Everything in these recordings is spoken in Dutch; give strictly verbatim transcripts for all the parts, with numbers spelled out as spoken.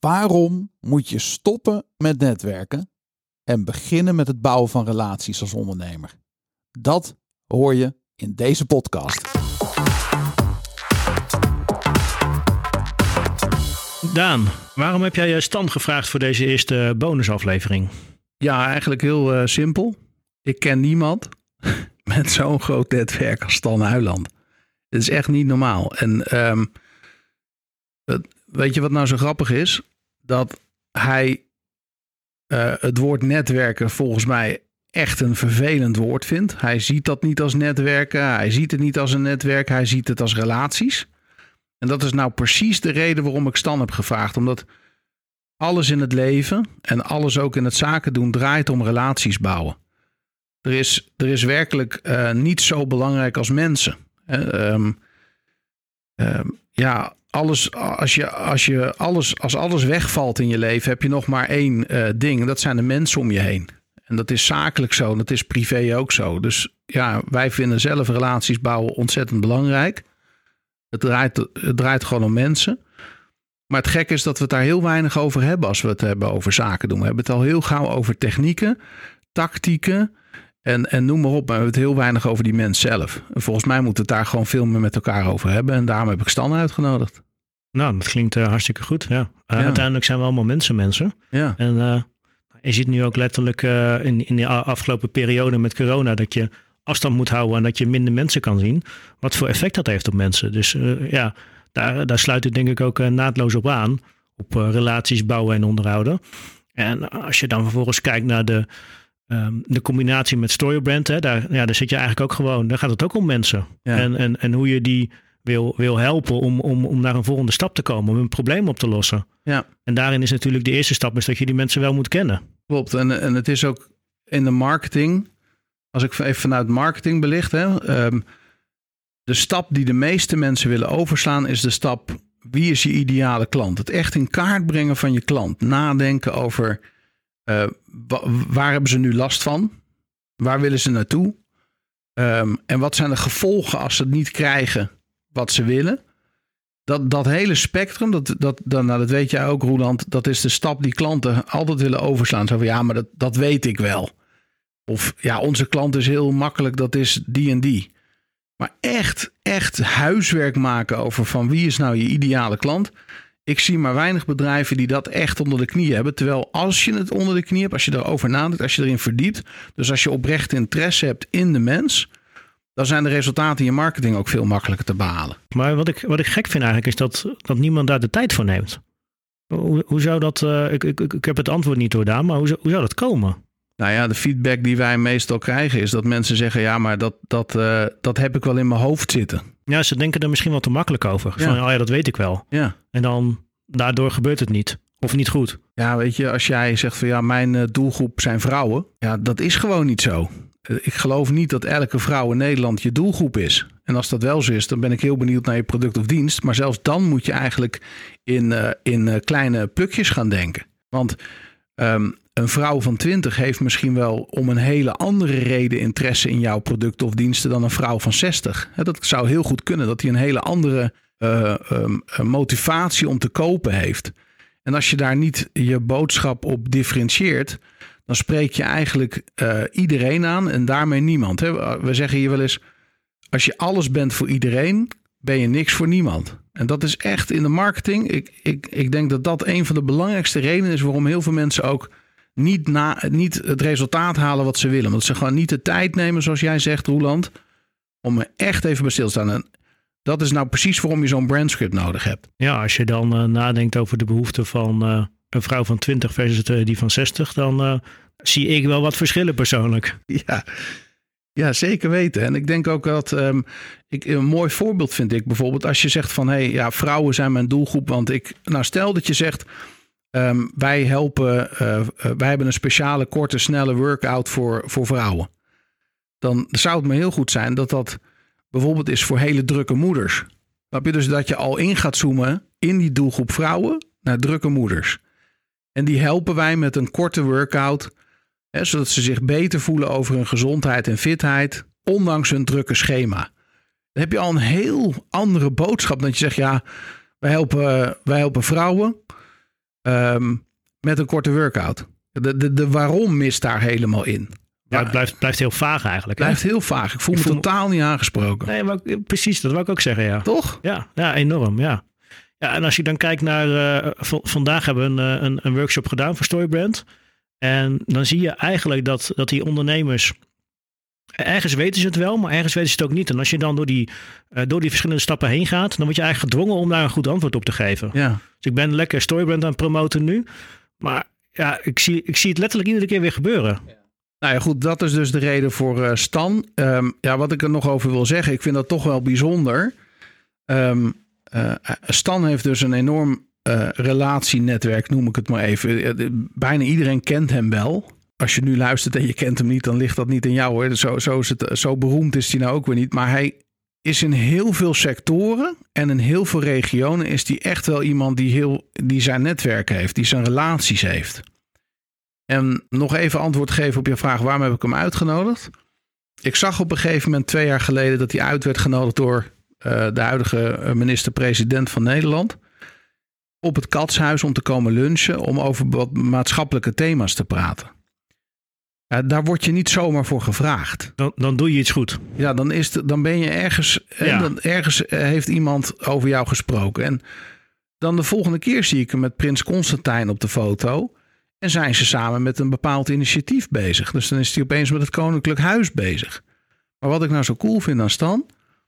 Waarom moet je stoppen met netwerken en beginnen met het bouwen van relaties als ondernemer? Dat hoor je in deze podcast. Daan, waarom heb jij je Stan gevraagd voor deze eerste bonusaflevering? Ja, eigenlijk heel uh, simpel. Ik ken niemand met zo'n groot netwerk als Stan Huiland. Het is echt niet normaal. En um, het, weet je wat nou zo grappig is? Dat hij uh, het woord netwerken volgens mij echt een vervelend woord vindt. Hij ziet dat niet als netwerken. Hij ziet het niet als een netwerk. Hij ziet het als relaties. En dat is nou precies de reden waarom ik Stan heb gevraagd. Omdat alles in het leven en alles ook in het zaken doen draait om relaties bouwen. Er is, er is werkelijk uh, niet zo belangrijk als mensen. Uh, um, um, ja, alles, als, je, als, je alles, als alles wegvalt in je leven, heb je nog maar één uh, ding. Dat zijn de mensen om je heen. En dat is zakelijk zo en dat is privé ook zo. Dus ja, wij vinden zelf relaties bouwen ontzettend belangrijk. Het draait, het draait gewoon om mensen. Maar het gekke is dat we het daar heel weinig over hebben als we het hebben over zaken doen. We hebben het al heel gauw over technieken, tactieken en, en noem maar op. Maar we hebben het heel weinig over die mens zelf. En volgens mij moeten we het daar gewoon veel meer met elkaar over hebben. En daarom heb ik Stan uitgenodigd. Nou, dat klinkt uh, hartstikke goed. Ja. Uh, ja. Uiteindelijk zijn we allemaal mensen, mensen. Ja. En uh, je ziet nu ook letterlijk uh, in, in de afgelopen periode met corona dat je afstand moet houden en dat je minder mensen kan zien. Wat voor effect dat heeft op mensen. Dus uh, ja, daar, daar sluit het denk ik ook uh, naadloos op aan. Op uh, relaties bouwen en onderhouden. En als je dan vervolgens kijkt naar de, um, de combinatie met Storybrand. Hè, daar, ja, daar zit je eigenlijk ook gewoon, daar gaat het ook om mensen. Ja. En, en, en hoe je die wil, wil helpen om, om, om naar een volgende stap te komen. Om een probleem op te lossen. Ja. En daarin is natuurlijk de eerste stap is dat je die mensen wel moet kennen. Klopt. En, en het is ook in de marketing. Als ik even vanuit marketing belicht. Hè, um, de stap die de meeste mensen willen overslaan is de stap: wie is je ideale klant? Het echt in kaart brengen van je klant. Nadenken over uh, wa- waar hebben ze nu last van? Waar willen ze naartoe? Um, en wat zijn de gevolgen als ze het niet krijgen wat ze willen? Dat, dat hele spectrum, dat, dat, dat, nou, dat weet jij ook, Roeland. Dat is de stap die klanten altijd willen overslaan. Zo van, ja, maar dat, dat weet ik wel. Of ja, onze klant is heel makkelijk, dat is die en die. Maar echt, echt huiswerk maken over van wie is nou je ideale klant. Ik zie maar weinig bedrijven die dat echt onder de knie hebben. Terwijl als je het onder de knie hebt, als je erover nadenkt, als je erin verdiept. Dus als je oprecht interesse hebt in de mens, dan zijn de resultaten in je marketing ook veel makkelijker te behalen. Maar wat ik, wat ik gek vind eigenlijk is dat, dat niemand daar de tijd voor neemt. Hoe, hoe zou dat, uh, ik, ik, ik heb het antwoord niet doordaan, maar hoe zou, hoe zou dat komen? Nou ja, de feedback die wij meestal krijgen is dat mensen zeggen, ja, maar dat, dat, uh, dat heb ik wel in mijn hoofd zitten. Ja, ze denken er misschien wel te makkelijk over. Ja. Van, oh ja, dat weet ik wel. Ja. En dan, daardoor gebeurt het niet. Of niet goed. Ja, weet je, als jij zegt van ja, mijn uh, doelgroep zijn vrouwen. Ja, dat is gewoon niet zo. Uh, ik geloof niet dat elke vrouw in Nederland je doelgroep is. En als dat wel zo is, dan ben ik heel benieuwd naar je product of dienst. Maar zelfs dan moet je eigenlijk in, uh, in uh, kleine plukjes gaan denken. Want um, een vrouw van twintig heeft misschien wel om een hele andere reden interesse in jouw product of diensten dan een vrouw van zestig. Dat zou heel goed kunnen, dat hij een hele andere uh, um, motivatie om te kopen heeft. En als je daar niet je boodschap op differentieert, dan spreek je eigenlijk uh, iedereen aan en daarmee niemand. Hè? We zeggen hier wel eens, als je alles bent voor iedereen, ben je niks voor niemand. En dat is echt in de marketing. Ik, ik, ik denk dat dat een van de belangrijkste redenen is waarom heel veel mensen ook Niet, na, niet het resultaat halen wat ze willen. Omdat ze gewoon niet de tijd nemen, zoals jij zegt, Roeland, om er echt even bij stil te staan. En dat is nou precies waarom je zo'n brandscript nodig hebt. Ja, als je dan uh, nadenkt over de behoeften van uh, een vrouw van twintig versus uh, die van zestig, dan uh, zie ik wel wat verschillen persoonlijk. Ja, ja, zeker weten. En ik denk ook dat um, ik, een mooi voorbeeld vind ik bijvoorbeeld als je zegt van hé, hey, ja, vrouwen zijn mijn doelgroep. Want ik, nou stel dat je zegt, Um, wij helpen, uh, uh, wij hebben een speciale korte, snelle workout voor, voor vrouwen. Dan zou het me heel goed zijn dat dat bijvoorbeeld is voor hele drukke moeders. Snap je? Dus dat je al in gaat zoomen in die doelgroep vrouwen naar drukke moeders. En die helpen wij met een korte workout, hè, zodat ze zich beter voelen over hun gezondheid en fitheid, ondanks hun drukke schema. Dan heb je al een heel andere boodschap dan dat je zegt, ja, wij helpen, wij helpen vrouwen. um, met een korte workout. De, de, de waarom mist daar helemaal in. Ja, het blijft, blijft heel vaag eigenlijk. Het blijft hè? heel vaag. Ik voel Ik me voel totaal niet aangesproken. Nee, maar ik- precies, dat wou ik ook zeggen, ja. Toch? Ja, ja enorm, ja. Ja, en als je dan kijkt naar... Uh, v- vandaag hebben we een, een, een workshop gedaan voor Storybrand. En dan zie je eigenlijk dat, dat die ondernemers... Ergens weten ze het wel, maar ergens weten ze het ook niet. En als je dan door die, uh, door die verschillende stappen heen gaat... dan word je eigenlijk gedwongen om daar een goed antwoord op te geven. Ja. Dus ik ben lekker Storybrand aan het promoten nu. Maar ja, ik zie, ik zie het letterlijk iedere keer weer gebeuren. Nou ja, goed, dat is dus de reden voor uh, Stan. Um, ja, wat ik er nog over wil zeggen, ik vind dat toch wel bijzonder. Um, uh, Stan heeft dus een enorm uh, relatienetwerk, noem ik het maar even. Uh, bijna iedereen kent hem wel. Als je nu luistert en je kent hem niet, dan ligt dat niet in jou hoor. Zo, zo, is het, zo beroemd is hij nou ook weer niet. Maar hij is in heel veel sectoren en in heel veel regionen is hij echt wel iemand die, heel, die zijn netwerk heeft, die zijn relaties heeft. En nog even antwoord geven op je vraag, waarom heb ik hem uitgenodigd? Ik zag op een gegeven moment twee jaar geleden dat hij uit werd genodigd door uh, de huidige minister-president van Nederland. Op het Katshuis om te komen lunchen, om over wat maatschappelijke thema's te praten. Uh, daar word je niet zomaar voor gevraagd. Dan, dan doe je iets goed. Ja, dan, is het, dan ben je ergens, Ja. dan, ergens heeft iemand over jou gesproken. En dan de volgende keer zie ik hem met Prins Constantijn op de foto. En zijn ze samen met een bepaald initiatief bezig. Dus dan is hij opeens met het Koninklijk Huis bezig. Maar wat ik nou zo cool vind aan Stan,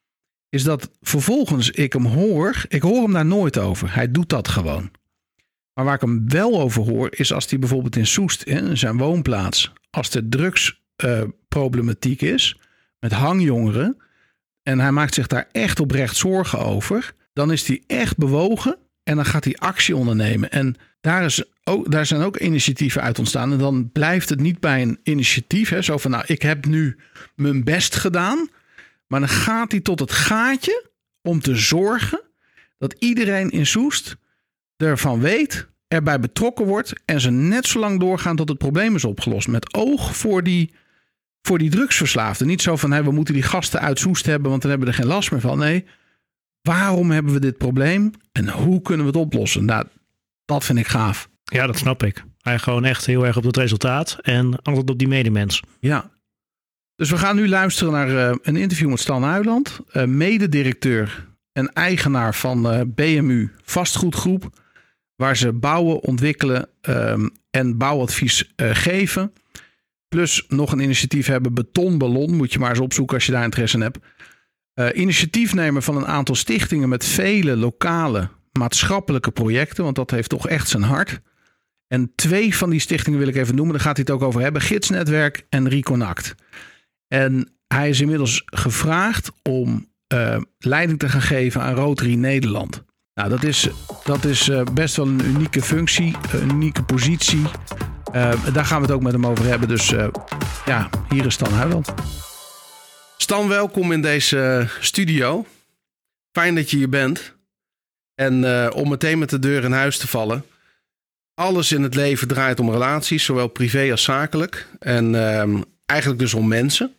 is dat vervolgens ik hem hoor. Ik hoor hem daar nooit over. Hij doet dat gewoon. Maar waar ik hem wel over hoor, is als hij bijvoorbeeld in Soest, in zijn woonplaats, als er drugsproblematiek uh, is, met hangjongeren, en hij maakt zich daar echt oprecht zorgen over, dan is hij echt bewogen en dan gaat hij actie ondernemen. En daar, is ook, daar zijn ook initiatieven uit ontstaan. En dan blijft het niet bij een initiatief, hè, zo van nou, ik heb nu mijn best gedaan, maar dan gaat hij tot het gaatje om te zorgen dat iedereen in Soest ervan weet, erbij betrokken wordt en ze net zo lang doorgaan tot het probleem is opgelost. Met oog voor die, voor die drugsverslaafden. Niet zo van, hey, we moeten die gasten uit Soest hebben, want dan hebben we er geen last meer van. Nee, waarom hebben we dit probleem en hoe kunnen we het oplossen? Nou, dat vind ik gaaf. Ja, dat snap ik. Hij gewoon echt heel erg op het resultaat en altijd op die medemens. Ja. Dus we gaan nu luisteren naar uh, een interview met Stan Uyland, uh, mededirecteur en eigenaar van uh, B M U Vastgoedgroep, waar ze bouwen, ontwikkelen um, en bouwadvies uh, geven. Plus nog een initiatief hebben, Betonballon. Moet je maar eens opzoeken als je daar interesse in hebt. Uh, initiatiefnemer van een aantal stichtingen met vele lokale maatschappelijke projecten. Want dat heeft toch echt zijn hart. En twee van die stichtingen wil ik even noemen. Daar gaat hij het ook over hebben. Gidsnetwerk en Reconnect. En hij is inmiddels gevraagd om uh, leiding te gaan geven aan Rotary Nederland. Nou, dat is, dat is uh, best wel een unieke functie, een unieke positie. Uh, daar gaan we het ook met hem over hebben. Dus uh, ja, hier is Stan Uyland. Stan, welkom in deze studio. Fijn dat je hier bent. En uh, om meteen met de deur in huis te vallen. Alles in het leven draait om relaties, zowel privé als zakelijk. En uh, eigenlijk dus om mensen.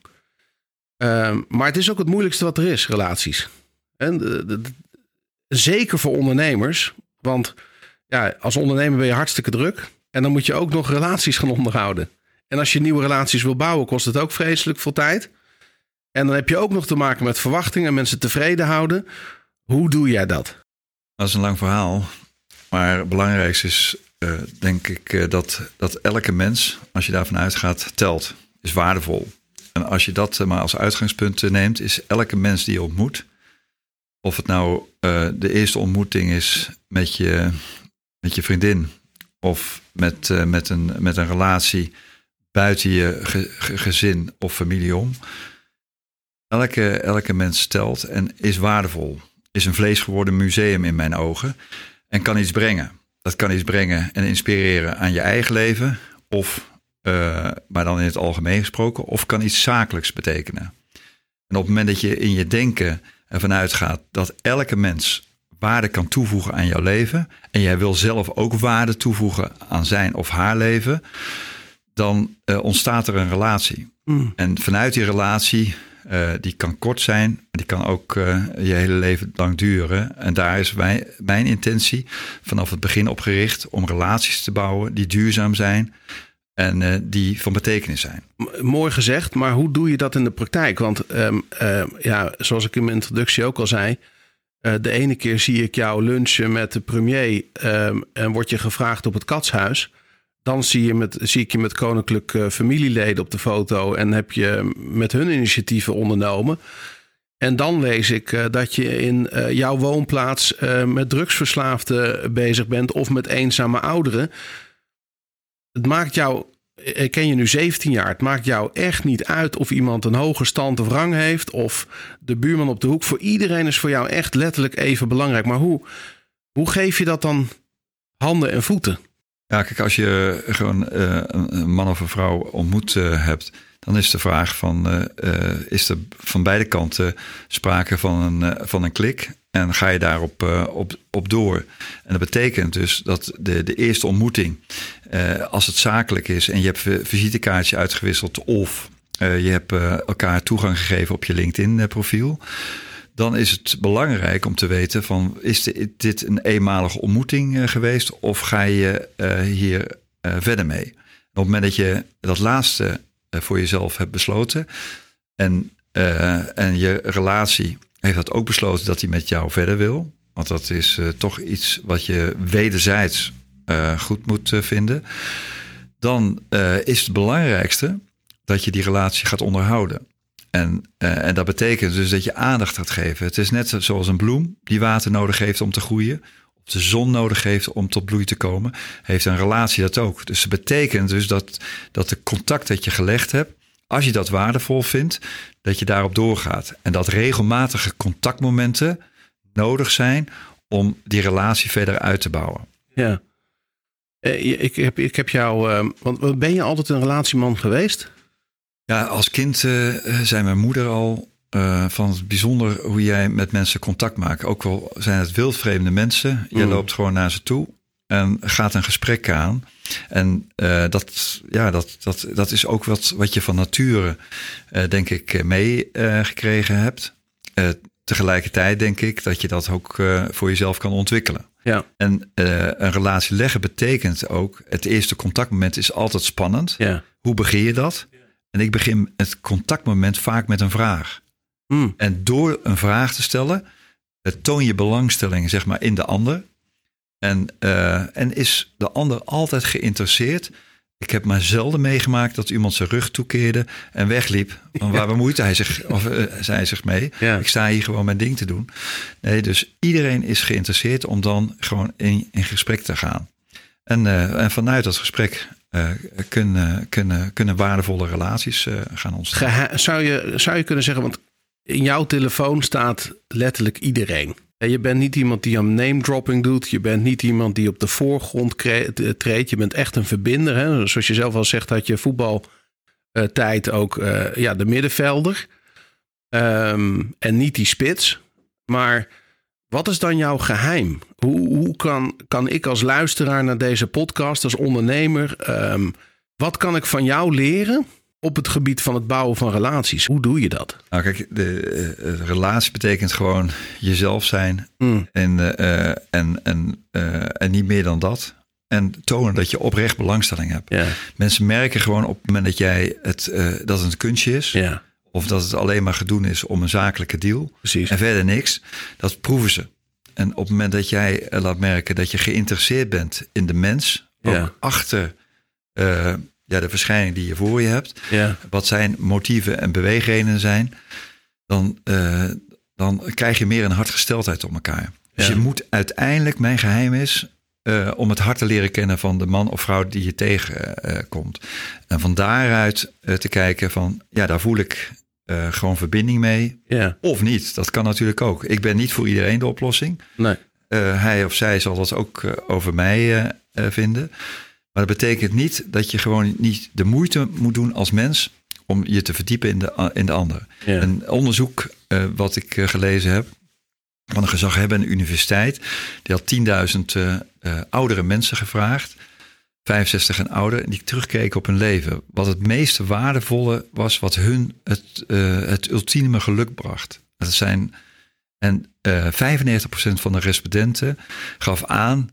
Uh, maar het is ook het moeilijkste wat er is, relaties. En de, de, de, zeker voor ondernemers. Want ja, als ondernemer ben je hartstikke druk. En dan moet je ook nog relaties gaan onderhouden. En als je nieuwe relaties wil bouwen, kost het ook vreselijk veel tijd. En dan heb je ook nog te maken met verwachtingen en mensen tevreden houden. Hoe doe jij dat? Dat is een lang verhaal. Maar het belangrijkste is, uh, denk ik, uh, dat, dat elke mens, als je daarvan uitgaat, telt. Is waardevol. En als je dat uh, maar als uitgangspunt uh, neemt, is elke mens die je ontmoet, of het nou uh, de eerste ontmoeting is met je, met je vriendin, of met, uh, met, een, met een relatie buiten je ge, ge, gezin of familie om. Elke, elke mens telt en is waardevol. Is een vlees geworden museum in mijn ogen. En kan iets brengen. Dat kan iets brengen en inspireren aan je eigen leven. Of, uh, maar dan in het algemeen gesproken. Of kan iets zakelijks betekenen. En op het moment dat je in je denken ervan uitgaat dat elke mens waarde kan toevoegen aan jouw leven. En jij wil zelf ook waarde toevoegen aan zijn of haar leven. Dan uh, ontstaat er een relatie. Mm. En vanuit die relatie Uh, die kan kort zijn, maar die kan ook uh, je hele leven lang duren. En daar is wij, mijn intentie vanaf het begin op gericht om relaties te bouwen die duurzaam zijn en uh, die van betekenis zijn. Mooi gezegd, maar hoe doe je dat in de praktijk? Want um, uh, ja, zoals ik in mijn introductie ook al zei, uh, de ene keer zie ik jou lunchen met de premier um, en word je gevraagd op het Katshuis. Dan zie, je met, zie ik je met koninklijke familieleden op de foto en heb je met hun initiatieven ondernomen. En dan lees ik uh, dat je in uh, jouw woonplaats uh, met drugsverslaafden bezig bent of met eenzame ouderen. Het maakt jou, ik ken je nu zeventien jaar, het maakt jou echt niet uit of iemand een hoge stand of rang heeft of de buurman op de hoek. Voor iedereen is voor jou echt letterlijk even belangrijk. Maar hoe, hoe geef je dat dan handen en voeten? Ja, kijk, als je gewoon uh, een man of een vrouw ontmoet uh, hebt, dan is de vraag van, uh, uh, is er van beide kanten sprake van een, uh, van een klik? En ga je daarop uh, op, op door? En dat betekent dus dat de, de eerste ontmoeting, uh, als het zakelijk is en je hebt visitekaartjes uitgewisseld of uh, je hebt uh, elkaar toegang gegeven op je LinkedIn profiel, dan is het belangrijk om te weten van, is dit een eenmalige ontmoeting uh, geweest of ga je uh, hier uh, verder mee? En op het moment dat je dat laatste uh, voor jezelf hebt besloten en, uh, en je relatie heeft dat ook besloten dat hij met jou verder wil, want dat is uh, toch iets wat je wederzijds uh, goed moet uh, vinden, dan uh, is het belangrijkste dat je die relatie gaat onderhouden. En, uh, en dat betekent dus dat je aandacht gaat geven. Het is net zoals een bloem die water nodig heeft om te groeien, of de zon nodig heeft om tot bloei te komen, heeft een relatie dat ook. Dus dat betekent dus dat, dat de contact dat je gelegd hebt, als je dat waardevol vindt, dat je daarop doorgaat. En dat regelmatige contactmomenten nodig zijn om die relatie verder uit te bouwen. Ja, ik heb, ik heb jou, want ben je altijd een relatieman geweest? Ja, als kind uh, zei mijn moeder al uh, van het bijzonder hoe jij met mensen contact maakt. Ook al zijn het wildvreemde mensen. Je mm. loopt gewoon naar ze toe en gaat een gesprek aan. En uh, dat, ja, dat, dat, dat is ook wat, wat je van nature, uh, denk ik, meegekregen uh, hebt. Uh, tegelijkertijd denk ik dat je dat ook uh, voor jezelf kan ontwikkelen. Ja. En uh, een relatie leggen betekent ook, het eerste contactmoment is altijd spannend. Ja. Hoe begin je dat? En ik begin het contactmoment vaak met een vraag. Mm. En door een vraag te stellen, toon je belangstelling zeg maar in de ander. En, uh, en is de ander altijd geïnteresseerd. Ik heb maar zelden meegemaakt dat iemand zijn rug toekeerde en wegliep. Van waar bemoeit hij zich, of, uh, zij zich mee? Ja. Ik sta hier gewoon mijn ding te doen. Nee, dus iedereen is geïnteresseerd om dan gewoon in, in gesprek te gaan. En, uh, en vanuit dat gesprek uh, kunnen, kunnen, kunnen waardevolle relaties uh, gaan ontstaan. Geha- zou, je, zou je kunnen zeggen, want in jouw telefoon staat letterlijk iedereen. Je bent niet iemand die aan name dropping doet. Je bent niet iemand die op de voorgrond treedt. Je bent echt een verbinder. Hè? Zoals je zelf al zegt, had je voetbaltijd ook uh, ja, de middenvelder. Um, en niet die spits. Maar wat is dan jouw geheim? Hoe, hoe kan, kan ik als luisteraar naar deze podcast, als ondernemer, um, wat kan ik van jou leren op het gebied van het bouwen van relaties? Hoe doe je dat? Nou kijk, de, de relatie betekent gewoon jezelf zijn. Mm. En, uh, en, en, uh, en niet meer dan dat. En tonen dat je oprecht belangstelling hebt. Ja. Mensen merken gewoon op het moment dat jij het, uh, dat het een kunstje is. Ja. Of dat het alleen maar gedoen is om een zakelijke deal. Precies. En verder niks. Dat proeven ze. En op het moment dat jij uh, laat merken dat je geïnteresseerd bent in de mens. Ook ja. achter Uh, Ja, de verschijning die je voor je hebt, ja. wat zijn motieven en beweegredenen zijn, dan, uh, dan krijg je meer een hartgesteldheid op elkaar. Dus ja. je moet uiteindelijk, mijn geheim is, uh, om het hart te leren kennen van de man of vrouw die je tegenkomt. Uh, en van daaruit uh, te kijken van, ja, daar voel ik uh, gewoon verbinding mee. Ja. Of niet, dat kan natuurlijk ook. Ik ben niet voor iedereen de oplossing. Nee. Uh, hij of zij zal dat ook uh, over mij uh, uh, vinden. Maar dat betekent niet dat je gewoon niet de moeite moet doen als mens om je te verdiepen in de, in de ander. Ja. Een onderzoek uh, wat ik uh, gelezen heb van een gezaghebbende universiteit, die had tienduizend uh, uh, oudere mensen gevraagd vijfenzestig en ouder, die terugkeken op hun leven. Wat het meeste waardevolle was, wat hun het, uh, het ultieme geluk bracht. Dat zijn, en uh, vijfennegentig procent van de respondenten gaf aan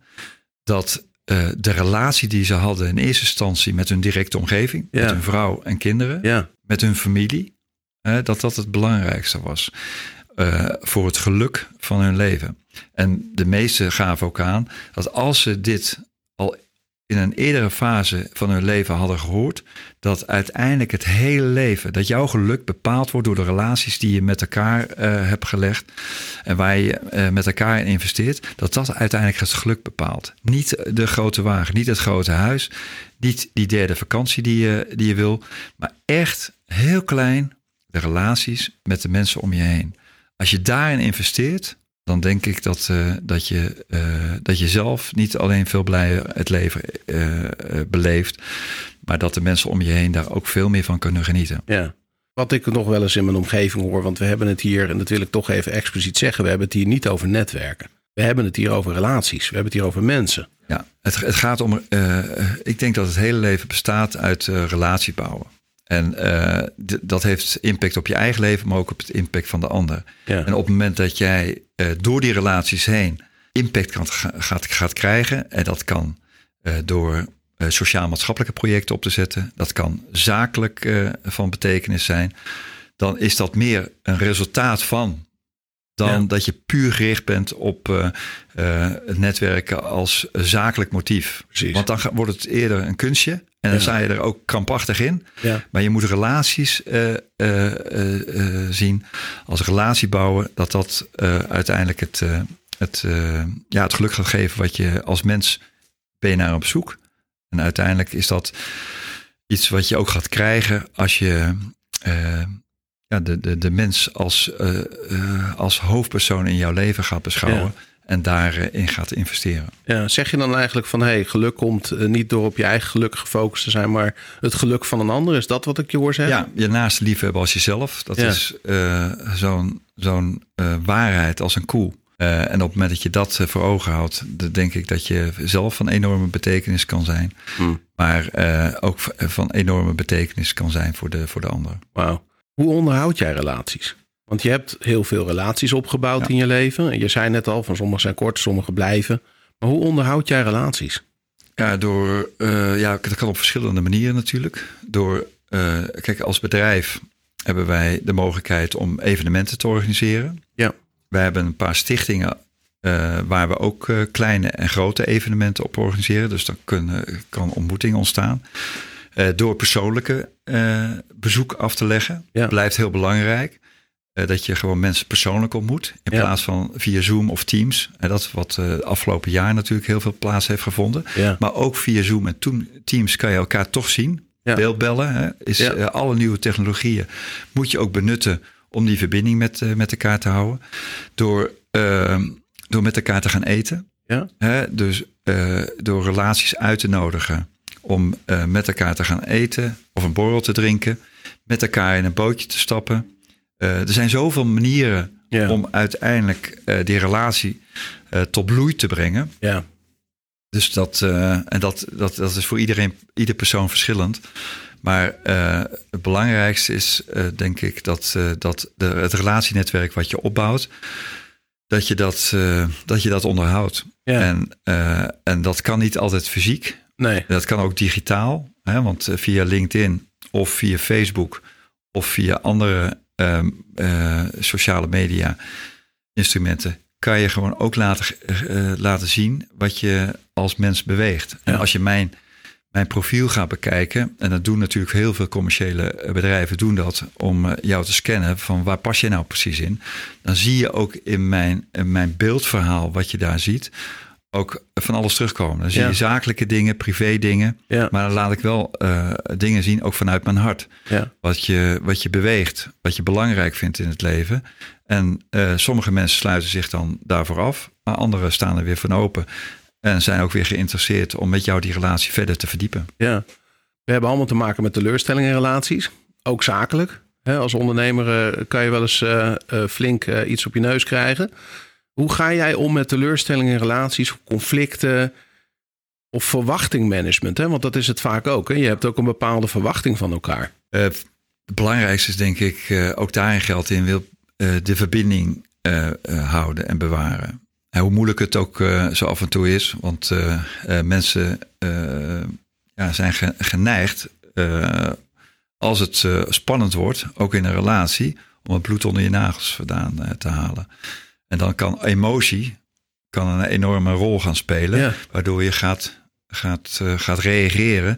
dat uh, de relatie die ze hadden in eerste instantie met hun directe omgeving, ja. met hun vrouw en kinderen, ja. met hun familie, uh, dat dat het belangrijkste was uh, voor het geluk van hun leven. En de meesten gaven ook aan dat als ze dit al in een eerdere fase van hun leven hadden gehoord, dat uiteindelijk het hele leven, dat jouw geluk bepaald wordt door de relaties die je met elkaar uh, hebt gelegd en waar je uh, met elkaar in investeert, dat dat uiteindelijk het geluk bepaalt. Niet de grote wagen, niet het grote huis, niet die derde vakantie die je, die je wil, maar echt heel klein de relaties met de mensen om je heen. Als je daarin investeert, dan denk ik dat, uh, dat, je, uh, dat je zelf niet alleen veel blijer het leven uh, uh, beleeft, maar dat de mensen om je heen daar ook veel meer van kunnen genieten. Ja. Wat ik nog wel eens in mijn omgeving hoor, want we hebben het hier, en dat wil ik toch even expliciet zeggen, we hebben het hier niet over netwerken. We hebben het hier over relaties, we hebben het hier over mensen. Ja, het, het gaat om, uh, ik denk dat het hele leven bestaat uit uh, relatie bouwen. En uh, d- dat heeft impact op je eigen leven, maar ook op het impact van de ander. Ja. En op het moment dat jij uh, door die relaties heen impact kan, gaat, gaat krijgen, en dat kan uh, door uh, sociaal-maatschappelijke projecten op te zetten, dat kan zakelijk uh, van betekenis zijn, dan is dat meer een resultaat van dan ja. dat je puur gericht bent op uh, uh, het netwerken als zakelijk motief. Precies. Want dan wordt het eerder een kunstje. En dan ja. sta je er ook krampachtig in. Ja. Maar je moet relaties uh, uh, uh, uh, zien als relatie bouwen. Dat dat uh, uiteindelijk het, uh, het, uh, ja, het geluk gaat geven wat je als mens ben je naar op zoek. En uiteindelijk is dat iets wat je ook gaat krijgen als je uh, ja, de, de, de mens als, uh, uh, als hoofdpersoon in jouw leven gaat beschouwen. Ja. En daarin gaat investeren. Ja, zeg je dan eigenlijk van, hey, geluk komt niet door op je eigen geluk gefocust te zijn, maar het geluk van een ander? Is dat wat ik je hoor zeggen? Ja, je naaste liefhebben als jezelf. Dat ja. is uh, zo'n, zo'n uh, waarheid als een koe. Uh, en op het moment dat je dat uh, voor ogen houdt, dan denk ik dat je zelf van enorme betekenis kan zijn. Hmm. Maar uh, ook van enorme betekenis kan zijn voor de, voor de ander. Wauw. Hoe onderhoud jij relaties? Want je hebt heel veel relaties opgebouwd ja. in je leven. En je zei net al, van sommige zijn kort, sommige blijven. Maar hoe onderhoud jij relaties? Ja, door, uh, ja, dat kan op verschillende manieren natuurlijk. Door, uh, kijk, als bedrijf hebben wij de mogelijkheid om evenementen te organiseren. Ja. Wij hebben een paar stichtingen uh, waar we ook uh, kleine en grote evenementen op organiseren. Dus dan kunnen, kan ontmoeting ontstaan. Uh, door persoonlijke uh, bezoek af te leggen. Ja. Blijft heel belangrijk. Uh, dat je gewoon mensen persoonlijk ontmoet. In ja. plaats van via Zoom of Teams. En dat is wat uh, afgelopen jaar natuurlijk heel veel plaats heeft gevonden. Ja. Maar ook via Zoom en Teams kan je elkaar toch zien. Ja. Beeldbellen hè, is ja. uh, alle nieuwe technologieën moet je ook benutten om die verbinding met, uh, met elkaar te houden. Door, uh, door met elkaar te gaan eten. Ja. Hè, dus uh, door relaties uit te nodigen om uh, met elkaar te gaan eten of een borrel te drinken. Met elkaar in een bootje te stappen. Uh, er zijn zoveel manieren ja. om uiteindelijk uh, die relatie uh, tot bloei te brengen. Ja. Dus dat, uh, en dat, dat, dat is voor iedereen, ieder persoon verschillend. Maar uh, het belangrijkste is, uh, denk ik, dat, uh, dat de, het relatienetwerk wat je opbouwt, dat je dat, uh, dat, je dat onderhoudt. Ja. En, uh, en dat kan niet altijd fysiek. Nee. Dat kan ook digitaal. Hè, want uh, via LinkedIn of via Facebook of via andere uh, uh, sociale media instrumenten kan je gewoon ook laten, uh, laten zien wat je als mens beweegt. Ja. En als je mijn, mijn profiel gaat bekijken, en dat doen natuurlijk heel veel commerciële bedrijven doen dat, om uh, jou te scannen van waar pas je nou precies in. Dan zie je ook in mijn, in mijn beeldverhaal wat je daar ziet, ook van alles terugkomen. Dan zie ja. je zakelijke dingen, privé dingen. Ja. Maar dan laat ik wel uh, dingen zien, ook vanuit mijn hart. Ja. Wat je, wat je beweegt, wat je belangrijk vindt in het leven. En uh, sommige mensen sluiten zich dan daarvoor af. Maar anderen staan er weer van open. En zijn ook weer geïnteresseerd om met jou die relatie verder te verdiepen. Ja, we hebben allemaal te maken met teleurstellingen in relaties. Ook zakelijk. He, als ondernemer uh, kan je wel eens uh, uh, flink uh, iets op je neus krijgen. Hoe ga jij om met teleurstellingen in relaties, conflicten? Of verwachtingmanagement, hè? Want dat is het vaak ook. Hè? Je hebt ook een bepaalde verwachting van elkaar. Uh, het belangrijkste is denk ik, uh, ook daarin geldt in, wil uh, de verbinding uh, uh, houden en bewaren. En hoe moeilijk het ook uh, zo af en toe is. Want uh, uh, mensen uh, ja, zijn ge- geneigd, uh, als het uh, spannend wordt, ook in een relatie, om het bloed onder je nagels vandaan uh, te halen. En dan kan emotie kan een enorme rol gaan spelen, ja. waardoor je gaat, gaat, uh, gaat reageren,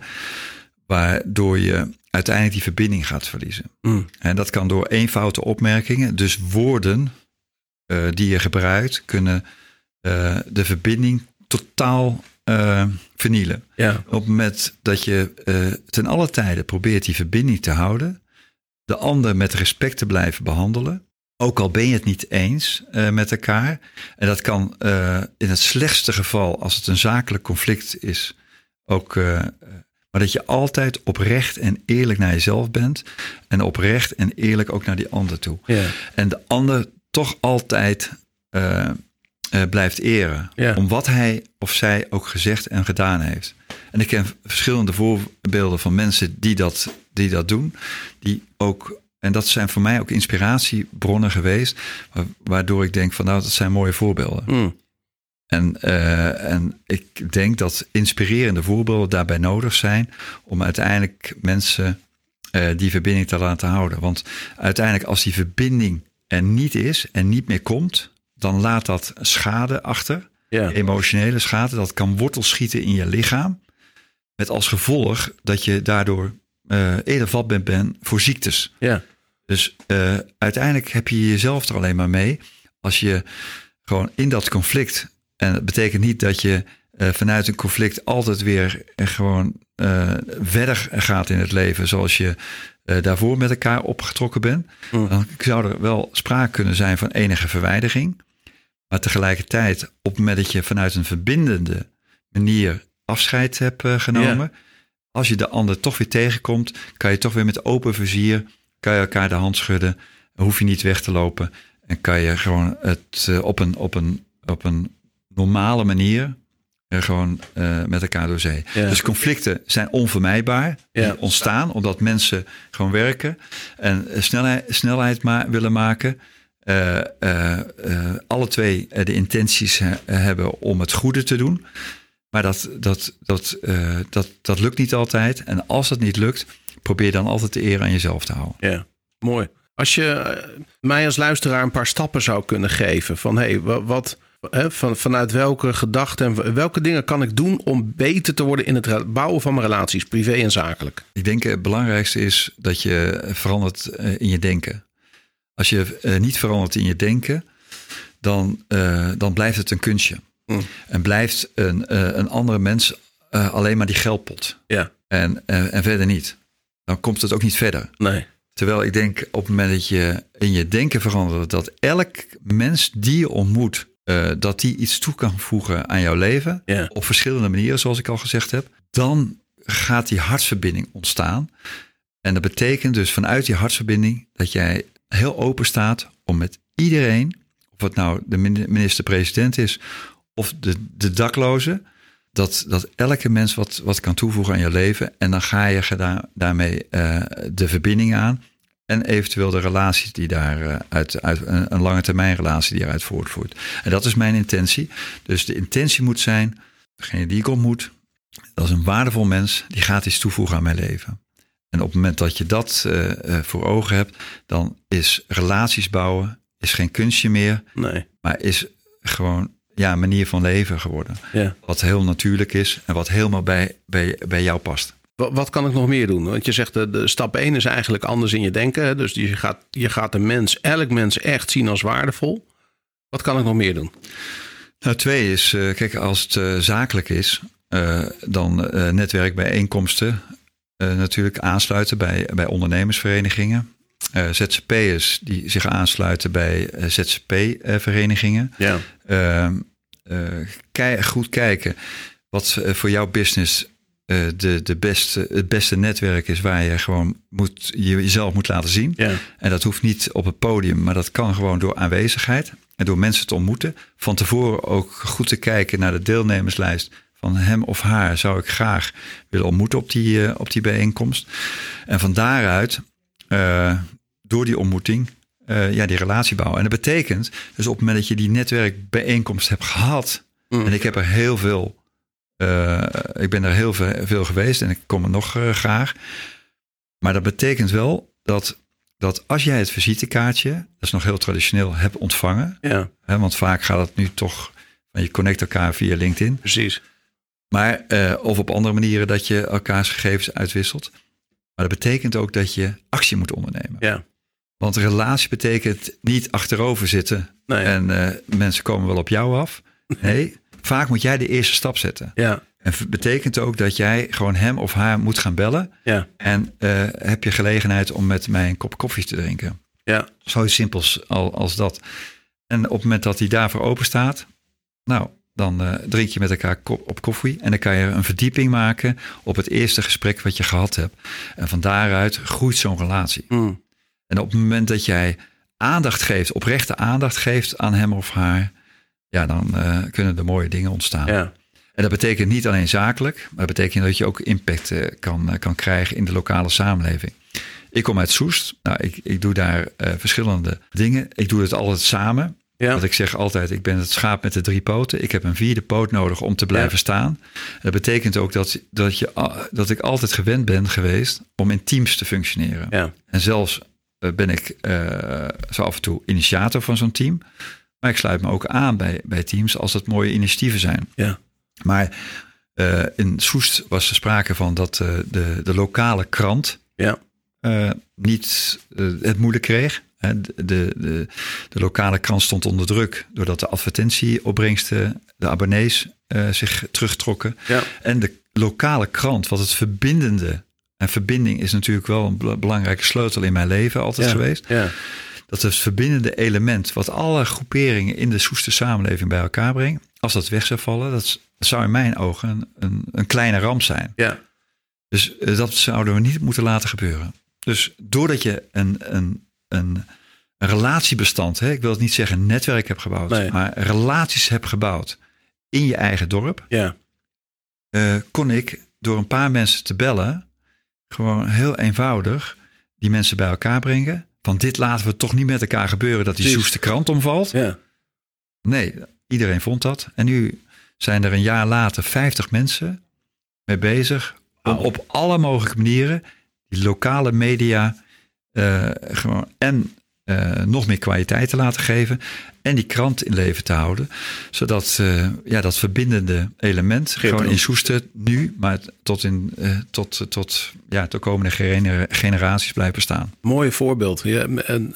waardoor je uiteindelijk die verbinding gaat verliezen. Mm. En dat kan door eenvoudige opmerkingen, dus woorden uh, die je gebruikt, kunnen uh, de verbinding totaal uh, vernielen. Ja. Op het moment dat je uh, ten alle tijde probeert die verbinding te houden, de ander met respect te blijven behandelen, ook al ben je het niet eens uh, met elkaar. En dat kan uh, in het slechtste geval, als het een zakelijk conflict is, ook, uh, maar dat je altijd oprecht en eerlijk naar jezelf bent. En oprecht en eerlijk ook naar die ander toe. Ja. En de ander toch altijd uh, uh, blijft eren. Ja. Om wat hij of zij ook gezegd en gedaan heeft. En ik ken verschillende voorbeelden van mensen die dat, die dat doen. Die ook... En dat zijn voor mij ook inspiratiebronnen geweest, waardoor ik denk van nou, dat zijn mooie voorbeelden. Mm. En, uh, en ik denk dat inspirerende voorbeelden daarbij nodig zijn om uiteindelijk mensen uh, die verbinding te laten houden. Want uiteindelijk als die verbinding er niet is en niet meer komt, dan laat dat schade achter, yeah. emotionele schade. Dat kan wortels schieten in je lichaam, met als gevolg dat je daardoor uh, eerder vatbaar bent voor ziektes. Ja. Yeah. Dus uh, uiteindelijk heb je jezelf er alleen maar mee als je gewoon in dat conflict, en dat betekent niet dat je uh, vanuit een conflict altijd weer uh, gewoon uh, verder gaat in het leven zoals je uh, daarvoor met elkaar opgetrokken bent. Mm. Dan zou er wel sprake kunnen zijn van enige verwijdering. Maar tegelijkertijd, op het moment dat je vanuit een verbindende manier afscheid hebt uh, genomen, yeah. als je de ander toch weer tegenkomt, kan je toch weer met open vizier, kan je elkaar de hand schudden, hoef je niet weg te lopen en kan je gewoon het uh, op een, op een, op een normale manier uh, gewoon uh, met elkaar door zee. Ja. Dus conflicten zijn onvermijdbaar, ja. die ontstaan omdat mensen gewoon werken en snelheid, snelheid ma- willen maken. Uh, uh, uh, alle twee uh, de intenties uh, hebben om het goede te doen. Maar dat, dat, dat, uh, dat, dat lukt niet altijd. En als dat niet lukt, probeer dan altijd de eer aan jezelf te houden. Ja, mooi. Als je uh, mij als luisteraar een paar stappen zou kunnen geven van hey, wat, hè, van, vanuit welke gedachten en welke dingen kan ik doen om beter te worden in het bouwen van mijn relaties, privé en zakelijk? Ik denk het belangrijkste is dat je verandert uh, in je denken. Als je uh, niet verandert in je denken, dan, uh, dan blijft het een kunstje. Mm. En blijft een, uh, een andere mens uh, alleen maar die geldpot. Ja. En, uh, en verder niet. Dan komt het ook niet verder. Nee. Terwijl ik denk op het moment dat je in je denken verandert, dat elk mens die je ontmoet, uh, dat die iets toe kan voegen aan jouw leven. Ja. Op verschillende manieren, zoals ik al gezegd heb. Dan gaat die hartsverbinding ontstaan. En dat betekent dus vanuit die hartsverbinding dat jij heel open staat om met iedereen, of het nou de minister-president is of de, de dakloze, dat, dat elke mens wat, wat kan toevoegen aan je leven. En dan ga je geda- daarmee uh, de verbinding aan en eventueel de relaties die daar uh, uit, uit een, een lange termijn relatie die eruit voortvoert. En dat is mijn intentie. Dus de intentie moet zijn, degene die ik ontmoet, dat is een waardevol mens, die gaat iets toevoegen aan mijn leven. En op het moment dat je dat uh, uh, voor ogen hebt, dan is relaties bouwen is geen kunstje meer, nee. maar is gewoon ja, een manier van leven geworden. Ja. Wat heel natuurlijk is en wat helemaal bij, bij, bij jou past. Wat, wat kan ik nog meer doen? Want je zegt de, de stap één is eigenlijk anders in je denken. Hè? Dus je gaat, je gaat de mens, elk mens echt zien als waardevol. Wat kan ik nog meer doen? Nou, twee is, uh, kijk, als het uh, zakelijk is, uh, dan uh, netwerkbijeenkomsten. Uh, natuurlijk aansluiten bij, bij ondernemersverenigingen. Uh, Z Z P'ers die zich aansluiten bij uh, Z Z P-verenigingen. Ja. Uh, uh, kei- goed kijken wat uh, voor jouw business uh, de, de beste, het beste netwerk is waar je gewoon moet, je, jezelf moet laten zien. Ja. En dat hoeft niet op het podium, maar dat kan gewoon door aanwezigheid en door mensen te ontmoeten. Van tevoren ook goed te kijken naar de deelnemerslijst van hem of haar zou ik graag willen ontmoeten op die, uh, op die bijeenkomst. En van daaruit, uh, door die ontmoeting, uh, ja, die relatie bouwen. En dat betekent, dus op het moment dat je die netwerkbijeenkomst hebt gehad, mm. en ik heb er heel veel, uh, ik ben er heel veel, veel geweest en ik kom er nog uh, graag. Maar dat betekent wel dat, dat als jij het visitekaartje, dat is nog heel traditioneel, hebt ontvangen. Ja. Hè, want vaak gaat het nu toch, je connect elkaar via LinkedIn. Precies. Maar, uh, of op andere manieren dat je elkaars gegevens uitwisselt. Maar dat betekent ook dat je actie moet ondernemen. Ja. Want een relatie betekent niet achterover zitten. Nee. En uh, mensen komen wel op jou af. Nee, vaak moet jij de eerste stap zetten. Ja. En betekent ook dat jij gewoon hem of haar moet gaan bellen. Ja. En uh, heb je gelegenheid om met mij een kop koffie te drinken. Ja. Zoiets simpels al, als dat. En op het moment dat hij daarvoor open staat, nou, dan uh, drink je met elkaar kop, op koffie. En dan kan je een verdieping maken op het eerste gesprek wat je gehad hebt. En van daaruit groeit zo'n relatie. Mm. En op het moment dat jij aandacht geeft, oprechte aandacht geeft aan hem of haar, ja, dan uh, kunnen er mooie dingen ontstaan. Ja. En dat betekent niet alleen zakelijk, maar dat betekent dat je ook impact uh, kan, uh, kan krijgen in de lokale samenleving. Ik kom uit Soest. Nou, ik, ik doe daar uh, verschillende dingen. Ik doe het altijd samen. Ja. Want ik zeg altijd, ik ben het schaap met de drie poten. Ik heb een vierde poot nodig om te blijven ja. staan. Dat betekent ook dat, dat, je, dat ik altijd gewend ben geweest om in teams te functioneren. Ja. En zelfs uh, ben ik uh, zo af en toe initiator van zo'n team. Maar ik sluit me ook aan bij, bij teams als het mooie initiatieven zijn. Ja. Maar uh, in Soest was er sprake van dat uh, de, de lokale krant ja. uh, niet uh, het moeilijk kreeg. De, de, de, de lokale krant stond onder druk doordat de advertentieopbrengsten, de abonnees uh, zich terugtrokken. Ja. En de lokale krant, wat het verbindende, en verbinding is natuurlijk wel een belangrijke sleutel in mijn leven altijd ja. geweest. Ja. Dat het verbindende element wat alle groeperingen in de Soester samenleving bij elkaar brengt, als dat weg zou vallen, dat zou in mijn ogen een, een, een kleine ramp zijn. Ja. Dus uh, dat zouden we niet moeten laten gebeuren. Dus doordat je een, een Een, een relatiebestand, hè? Ik wil het niet zeggen een netwerk heb gebouwd, nee. maar relaties heb gebouwd in je eigen dorp, ja. uh, kon ik door een paar mensen te bellen, gewoon heel eenvoudig die mensen bij elkaar brengen. Van dit laten we toch niet met elkaar gebeuren dat die Soester krant omvalt. Ja. Nee, iedereen vond dat. En nu zijn er een jaar later vijftig mensen mee bezig om oh. op alle mogelijke manieren die lokale media Uh, gewoon en uh, nog meer kwaliteit te laten geven en die krant in leven te houden, zodat uh, ja, dat verbindende element Geen gewoon in Soester nu, maar tot in uh, tot tot ja, de komende gener- generaties blijft bestaan. Mooi voorbeeld. Ja, en,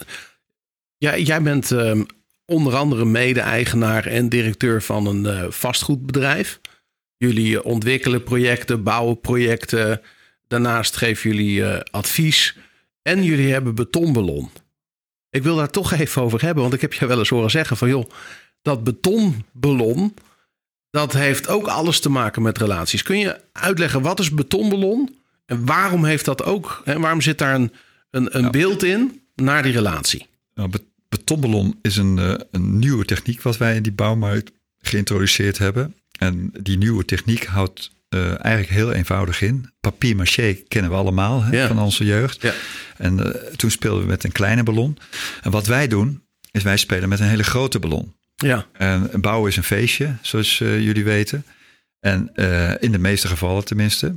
ja, jij bent um, onder andere mede-eigenaar en directeur van een uh, vastgoedbedrijf. Jullie ontwikkelen projecten, bouwen projecten. Daarnaast geven jullie uh, advies. En jullie hebben betonballon. Ik wil daar toch even over hebben. Want ik heb je wel eens horen zeggen van joh, dat betonballon, dat heeft ook alles te maken met relaties. Kun je uitleggen wat is betonballon? En waarom heeft dat ook? En waarom zit daar een, een, een ja. beeld in naar die relatie? Nou, betonballon is een, uh, een nieuwe techniek wat wij in die bouwmarkt geïntroduceerd hebben. En die nieuwe techniek houdt Uh, eigenlijk heel eenvoudig in. Papier-maché kennen we allemaal hè, ja. van onze jeugd. Ja. En uh, toen speelden we met een kleine ballon. En wat wij doen, is wij spelen met een hele grote ballon. Ja. En bouwen is een feestje, zoals uh, jullie weten. En uh, in de meeste gevallen tenminste.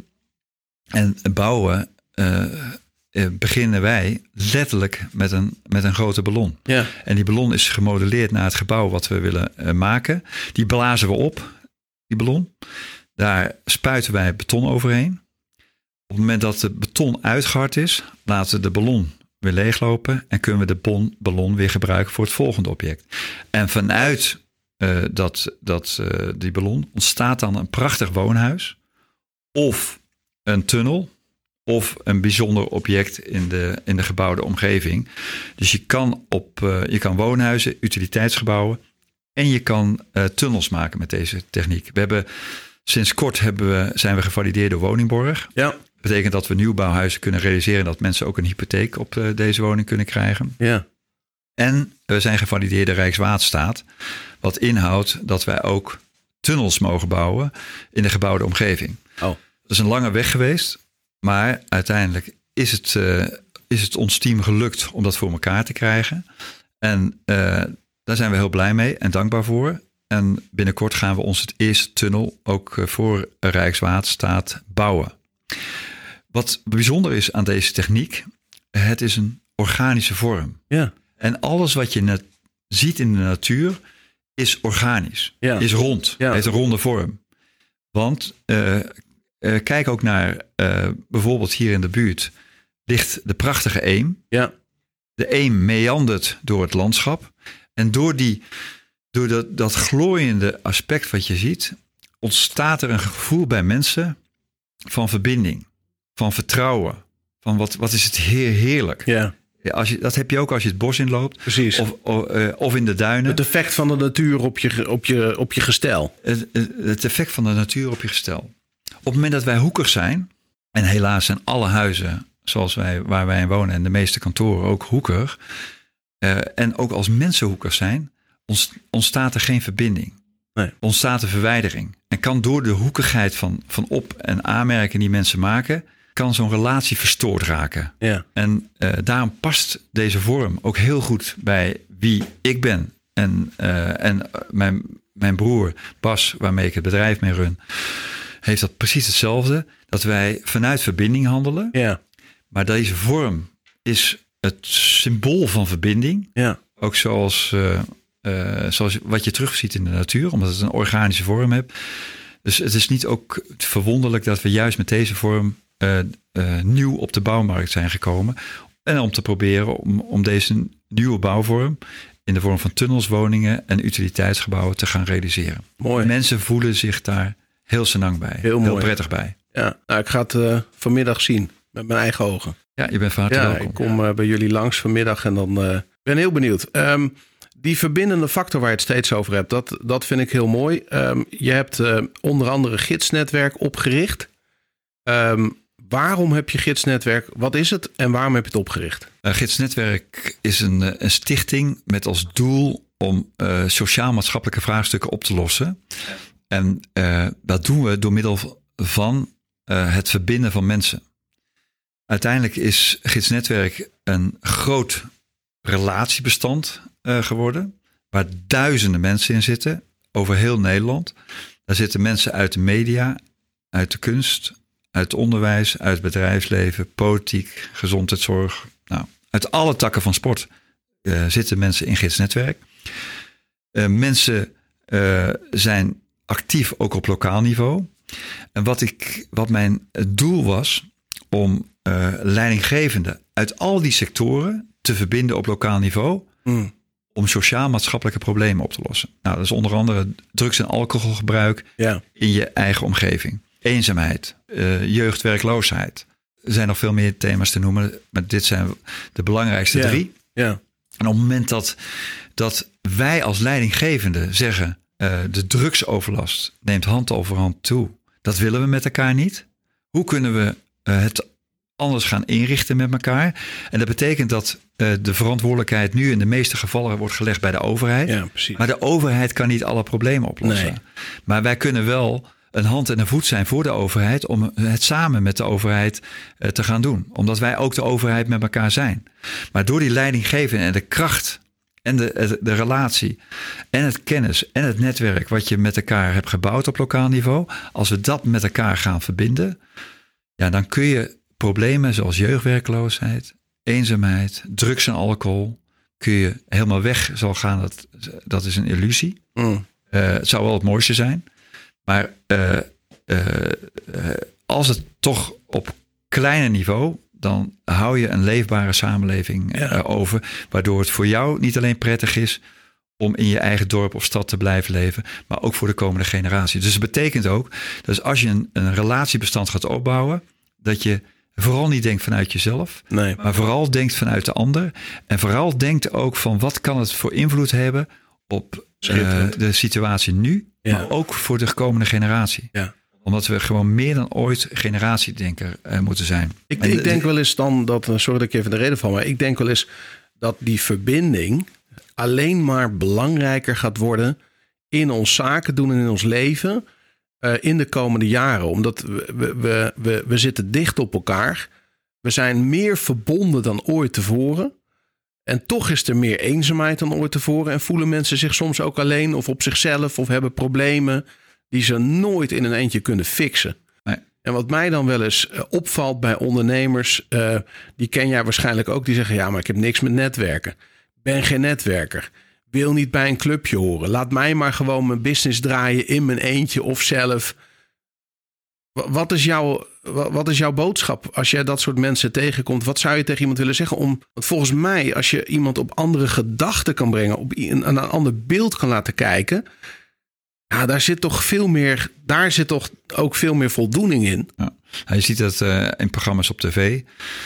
En bouwen uh, uh, beginnen wij letterlijk met een, met een grote ballon. Ja. En die ballon is gemodelleerd naar het gebouw wat we willen uh, maken. Die blazen we op, die ballon. Daar spuiten wij beton overheen. Op het moment dat de beton uitgehard is, laten we de ballon weer leeglopen en kunnen we de bon, ballon weer gebruiken voor het volgende object. En vanuit uh, dat, dat, uh, die ballon ontstaat dan een prachtig woonhuis of een tunnel of een bijzonder object in de, in de gebouwde omgeving. Dus je kan, op, uh, je kan woonhuizen, utiliteitsgebouwen en je kan uh, tunnels maken met deze techniek. We hebben Sinds kort hebben we, zijn we gevalideerd door Woningborg. Ja. Dat betekent dat we nieuwbouwhuizen kunnen realiseren, dat mensen ook een hypotheek op uh, deze woning kunnen krijgen. Ja. En we zijn gevalideerd door Rijkswaterstaat. Wat inhoudt dat wij ook tunnels mogen bouwen in de gebouwde omgeving. Oh. Dat is een lange weg geweest, maar uiteindelijk is het, uh, is het ons team gelukt om dat voor elkaar te krijgen. En uh, daar zijn we heel blij mee en dankbaar voor. En binnenkort gaan we ons het eerste tunnel ook voor Rijkswaterstaat bouwen. Wat bijzonder is aan deze techniek, het is een organische vorm. Ja. En alles wat je net ziet in de natuur is organisch, Ja. is rond, Ja. heeft een ronde vorm. Want uh, uh, kijk ook naar uh, bijvoorbeeld hier in de buurt ligt de prachtige Eem. Ja. De Eem meandert door het landschap. En door, die, door dat, dat glooiende aspect wat je ziet, ontstaat er een gevoel bij mensen van verbinding, van vertrouwen. Van wat, wat is het heer, heerlijk. Ja. Als je, dat heb je ook als je het bos inloopt. Precies. Of, of, uh, of in de duinen. Het effect van de natuur op je, op je, op je gestel. Het, het effect van de natuur op je gestel. Op het moment dat wij hoekers zijn, en helaas zijn alle huizen zoals wij, waar wij in wonen en de meeste kantoren ook hoeker. Uh, en ook als mensen hoekers zijn, ontstaat er geen verbinding. Nee. Ontstaat er verwijdering. En kan door de hoekigheid van, van op- en aanmerken die mensen maken, kan zo'n relatie verstoord raken. Ja. En uh, daarom past deze vorm ook heel goed bij wie ik ben. En, uh, en mijn, mijn broer Bas, waarmee ik het bedrijf mee run, heeft dat precies hetzelfde. Dat wij vanuit verbinding handelen. Ja. Maar deze vorm is het symbool van verbinding. Ja. Ook zoals, uh, uh, zoals wat je terugziet in de natuur, omdat het een organische vorm heeft. Dus het is niet ook verwonderlijk dat we juist met deze vorm uh, uh, nieuw op de bouwmarkt zijn gekomen. En om te proberen om, om deze nieuwe bouwvorm in de vorm van tunnels, woningen en utiliteitsgebouwen te gaan realiseren. Mooi. Mensen voelen zich daar heel senang bij. Heel mooi. Heel prettig bij. Ja. Nou, ik ga het uh, vanmiddag zien met mijn eigen ogen. Ja, je bent van harte ja, welkom. ik kom uh, bij jullie langs vanmiddag en dan uh, ben heel benieuwd. Um, die verbindende factor waar je het steeds over hebt, dat, dat vind ik heel mooi. Um, je hebt uh, onder andere gidsnetwerk opgericht. Um, waarom heb je gidsnetwerk? Wat is het en waarom heb je het opgericht? Uh, Gidsnetwerk is een, een stichting met als doel om uh, sociaal-maatschappelijke vraagstukken op te lossen. Ja. En uh, dat doen we door middel van uh, het verbinden van mensen. Uiteindelijk is Gidsnetwerk een groot relatiebestand uh, geworden, waar duizenden mensen in zitten, over heel Nederland. Daar zitten mensen uit de media, uit de kunst, uit het onderwijs, uit het bedrijfsleven, politiek, gezondheidszorg. Nou, uit alle takken van sport uh, zitten mensen in Gidsnetwerk. Uh, mensen uh, zijn actief ook op lokaal niveau. En wat, ik, wat mijn doel was om uh, leidinggevenden uit al die sectoren te verbinden op lokaal niveau, mm. om sociaal-maatschappelijke problemen op te lossen. Nou, dat is onder andere drugs- en alcoholgebruik ja. in je eigen omgeving. Eenzaamheid, uh, jeugdwerkloosheid. Er zijn nog veel meer thema's te noemen, maar dit zijn de belangrijkste ja. drie. Ja. En op het moment dat, dat wij als leidinggevende zeggen, uh, de drugsoverlast neemt hand over hand toe. Dat willen we met elkaar niet. Hoe kunnen we uh, het anders gaan inrichten met elkaar? En dat betekent dat uh, de verantwoordelijkheid nu in de meeste gevallen wordt gelegd bij de overheid. Ja, precies. Maar de overheid kan niet alle problemen oplossen. Nee. Maar wij kunnen wel een hand en een voet zijn voor de overheid om het samen met de overheid uh, te gaan doen. Omdat wij ook de overheid met elkaar zijn. Maar door die leidinggeving en de kracht en de, de, de relatie en het kennis en het netwerk wat je met elkaar hebt gebouwd op lokaal niveau, als we dat met elkaar gaan verbinden, ja, dan kun je problemen zoals jeugdwerkloosheid, eenzaamheid, drugs en alcohol, kun je helemaal weg zal gaan. Dat, dat is een illusie. Mm. Uh, het zou wel het mooiste zijn. Maar uh, uh, uh, als het toch op kleiner niveau, dan hou je een leefbare samenleving ja. uh, over, waardoor het voor jou niet alleen prettig is om in je eigen dorp of stad te blijven leven, maar ook voor de komende generatie. Dus het betekent ook dat als je een, een relatiebestand gaat opbouwen, dat je vooral niet denkt vanuit jezelf, nee. maar vooral denkt vanuit de ander. En vooral denkt ook van wat kan het voor invloed hebben op uh, de situatie nu, ja. maar ook voor de komende generatie. Ja. Omdat we gewoon meer dan ooit generatiedenker uh, moeten zijn. Ik, ik denk wel eens dan dat, sorry dat ik even de reden van, maar ik denk wel eens dat die verbinding alleen maar belangrijker gaat worden in ons zaken doen en in ons leven uh, in de komende jaren. Omdat we, we, we, we zitten dicht op elkaar. We zijn meer verbonden dan ooit tevoren. En toch is er meer eenzaamheid dan ooit tevoren. En voelen mensen zich soms ook alleen of op zichzelf of hebben problemen die ze nooit in een eentje kunnen fixen. Nee. En wat mij dan wel eens uh, opvalt bij ondernemers, uh, die ken jij waarschijnlijk ook, die zeggen ja, maar ik heb niks met netwerken. Ben geen netwerker. Wil niet bij een clubje horen. Laat mij maar gewoon mijn business draaien in mijn eentje of zelf. Wat is jouw, wat is jouw boodschap als jij dat soort mensen tegenkomt? Wat zou je tegen iemand willen zeggen? Om, want volgens mij, als je iemand op andere gedachten kan brengen, op een, een ander beeld kan laten kijken, ja, daar zit toch veel meer, daar zit toch ook veel meer voldoening in. Ja. Je ziet dat uh, in programma's op tv,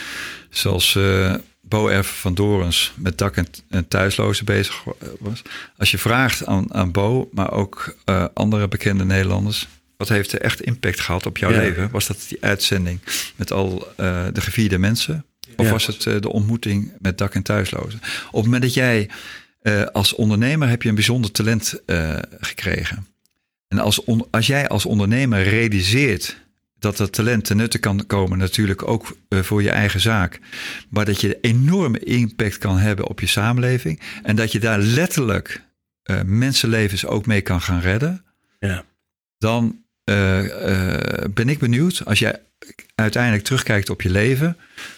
zoals uh, Bo Erven van Dorens met dak- en, en thuislozen bezig was. Als je vraagt aan, aan Bo, maar ook uh, andere bekende Nederlanders, wat heeft er echt impact gehad op jouw ja. leven? Was dat die uitzending met al uh, de gevierde mensen? Of ja. was het uh, de ontmoeting met dak- en thuislozen? Op het moment dat jij uh, als ondernemer heb je een bijzonder talent uh, gekregen. En als, on, als jij als ondernemer realiseert dat dat talent ten nutte kan komen, natuurlijk ook uh, voor je eigen zaak, maar dat je enorme impact kan hebben op je samenleving en dat je daar letterlijk uh, mensenlevens ook mee kan gaan redden, ja. dan uh, uh, ben ik benieuwd, als jij uiteindelijk terugkijkt op je leven,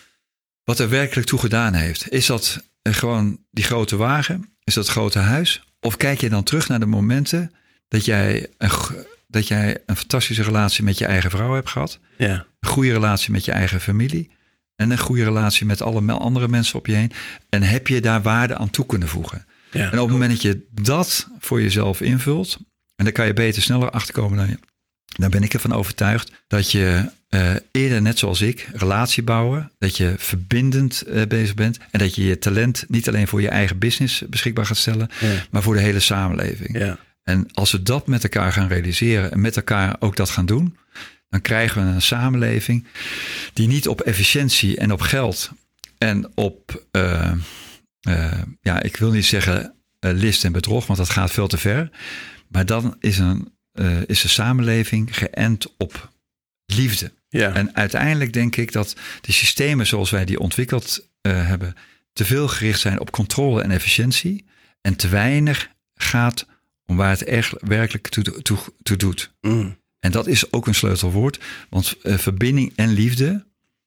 wat er werkelijk toe gedaan heeft. Is dat uh, gewoon die grote wagen? Is dat het grote huis? Of kijk je dan terug naar de momenten dat jij een, dat jij een fantastische relatie met je eigen vrouw hebt gehad, ja. een goede relatie met je eigen familie en een goede relatie met alle andere mensen op je heen, en heb je daar waarde aan toe kunnen voegen? Ja. En op het moment dat je dat voor jezelf invult, en dan kan je beter sneller achterkomen dan je, dan ben ik ervan overtuigd dat je uh, eerder, net zoals ik, relatie bouwen, dat je verbindend uh, bezig bent en dat je je talent niet alleen voor je eigen business beschikbaar gaat stellen, ja. maar voor de hele samenleving. Ja. En als we dat met elkaar gaan realiseren en met elkaar ook dat gaan doen, dan krijgen we een samenleving die niet op efficiëntie en op geld en op, uh, uh, ja, ik wil niet zeggen uh, list en bedrog, want dat gaat veel te ver. Maar dan is, een, uh, is de samenleving geënt op liefde. Ja. En uiteindelijk denk ik dat de systemen zoals wij die ontwikkeld uh, hebben, te veel gericht zijn op controle en efficiëntie en te weinig gaat om waar het echt werkelijk toe, toe, toe doet. Mm. En dat is ook een sleutelwoord, want uh, verbinding en liefde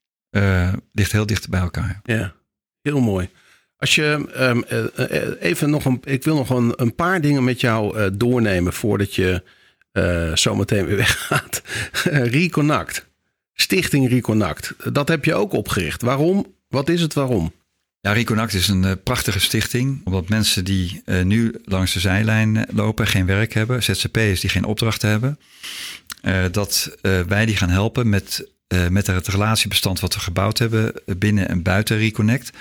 uh, ligt heel dicht bij elkaar. Ja, heel mooi. Als je um, uh, even nog een, ik wil nog een, een paar dingen met jou uh, doornemen voordat je uh, zometeen weer weggaat. Reconnect, Stichting Reconnect, dat heb je ook opgericht. Waarom? Wat is het waarom? Ja, Reconnect is een uh, prachtige stichting, omdat mensen die uh, nu langs de zijlijn lopen, geen werk hebben, Z Z P'ers die geen opdrachten hebben, uh, dat uh, wij die gaan helpen met, uh, met het relatiebestand wat we gebouwd hebben binnen en buiten Reconnect,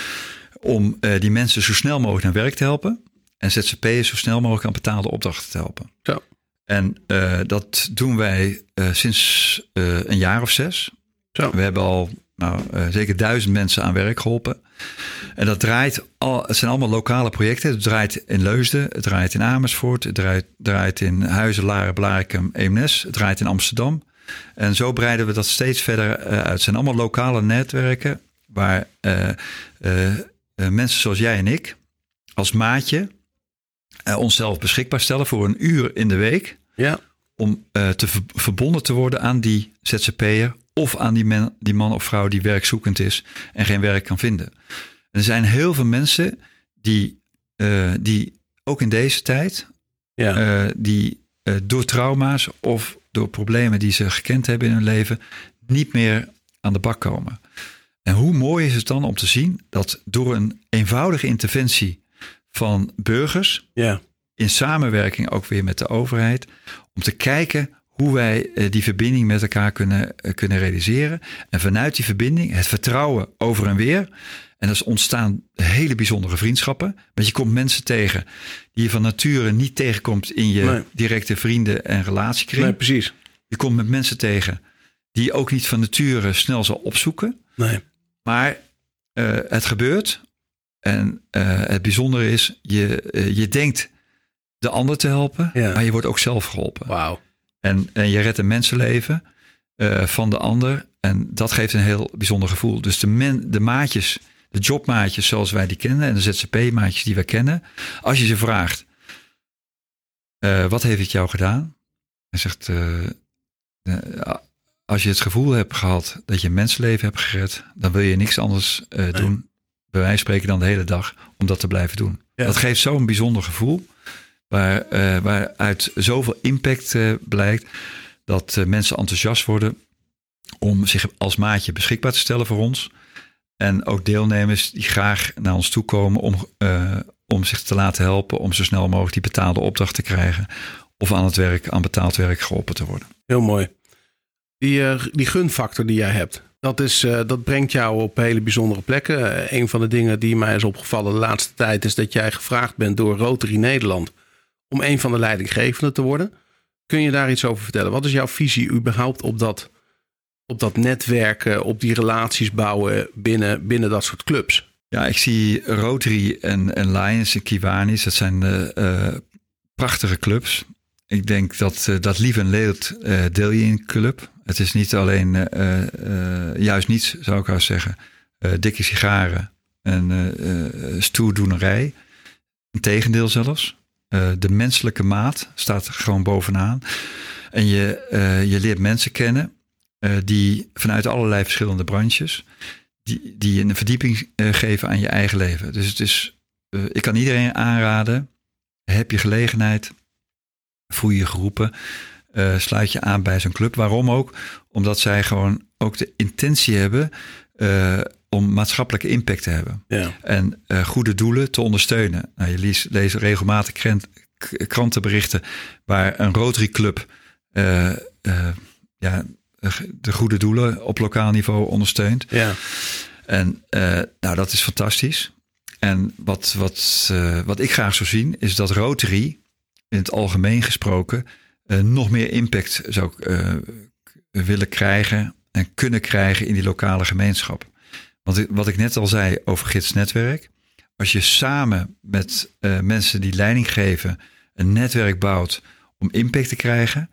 om uh, die mensen zo snel mogelijk naar werk te helpen en Z Z P'ers zo snel mogelijk aan betaalde opdrachten te helpen. Zo. En uh, dat doen wij uh, sinds uh, een jaar of zes. Zo. We hebben al nou, uh, zeker duizend mensen aan werk geholpen. En dat draait al, het zijn allemaal lokale projecten. Het draait in Leusden, het draait in Amersfoort, het draait, draait in Huizen, Laren, Blarikum, Eemnes, het draait in Amsterdam. En zo breiden we dat steeds verder uh, uit. Het zijn allemaal lokale netwerken waar uh, uh, uh, mensen zoals jij en ik als maatje uh, onszelf beschikbaar stellen voor een uur in de week. Ja. Om uh, te ver- verbonden te worden aan die Z Z P'er of aan die, man, die man of vrouw die werkzoekend is en geen werk kan vinden. En er zijn heel veel mensen die, uh, die ook in deze tijd, ja. uh, die uh, door trauma's of door problemen die ze gekend hebben in hun leven, niet meer aan de bak komen. En hoe mooi is het dan om te zien dat door een eenvoudige interventie van burgers, ja. in samenwerking ook weer met de overheid, om te kijken hoe wij uh, die verbinding met elkaar kunnen, uh, kunnen realiseren. En vanuit die verbinding het vertrouwen over en weer. En er ontstaan hele bijzondere vriendschappen. Want je komt mensen tegen die je van nature niet tegenkomt in je nee. directe vrienden- en relatiekring. Nee, precies. Je komt met mensen tegen die je ook niet van nature snel zal opzoeken. Nee. Maar uh, het gebeurt. En uh, het bijzondere is, je, uh, je denkt de ander te helpen, Ja. maar je wordt ook zelf geholpen. Wauw. En, en je redt een mensenleven uh, van de ander. En dat geeft een heel bijzonder gevoel. Dus de, men, de maatjes, de jobmaatjes zoals wij die kennen en de Z Z P-maatjes die wij kennen. Als je ze vraagt, uh, wat heeft het jou gedaan? Hij zegt, uh, uh, als je het gevoel hebt gehad dat je een mensenleven hebt gered, dan wil je niks anders uh, nee. doen, bij wijze van spreken dan de hele dag, om dat te blijven doen. Ja. Dat geeft zo'n bijzonder gevoel. Waar, uh, waaruit zoveel impact uh, blijkt dat uh, mensen enthousiast worden om zich als maatje beschikbaar te stellen voor ons. En ook deelnemers die graag naar ons toe komen om, uh, om zich te laten helpen, om zo snel mogelijk die betaalde opdracht te krijgen of aan het werk, aan betaald werk geholpen te worden. Heel mooi. Die, uh, die gunfactor die jij hebt, dat, is, uh, dat brengt jou op hele bijzondere plekken. Uh, een van de dingen die mij is opgevallen de laatste tijd is dat jij gevraagd bent door Rotary Nederland om een van de leidinggevenden te worden. Kun je daar iets over vertellen? Wat is jouw visie überhaupt op dat, op dat netwerken, op die relaties bouwen binnen, binnen dat soort clubs? Ja, ik zie Rotary en, en Lions en Kiwanis. Dat zijn uh, uh, prachtige clubs. Ik denk dat uh, dat lief en leed uh, deel je in een club. Het is niet alleen, uh, uh, juist niets zou ik haast zeggen, uh, dikke sigaren en uh, uh, stoerdoenerij. Integendeel zelfs. Uh, de menselijke maat staat er gewoon bovenaan. En je, uh, je leert mensen kennen uh, die vanuit allerlei verschillende branches, die, die een verdieping uh, geven aan je eigen leven. Dus het is, uh, ik kan iedereen aanraden, heb je gelegenheid, voel je je geroepen, uh, sluit je aan bij zo'n club. Waarom ook? Omdat zij gewoon ook de intentie hebben uh, om maatschappelijke impact te hebben. Ja. En uh, goede doelen te ondersteunen. Nou, je leest, leest regelmatig krant, krantenberichten waar een Rotary Club uh, uh, ja, de goede doelen op lokaal niveau ondersteunt. Ja. En uh, nou, dat is fantastisch. En wat, wat, uh, wat ik graag zou zien is dat Rotary in het algemeen gesproken uh, nog meer impact zou uh, willen krijgen en kunnen krijgen in die lokale gemeenschap. Want wat ik net al zei over gidsnetwerk. Als je samen met uh, mensen die leiding geven een netwerk bouwt om impact te krijgen.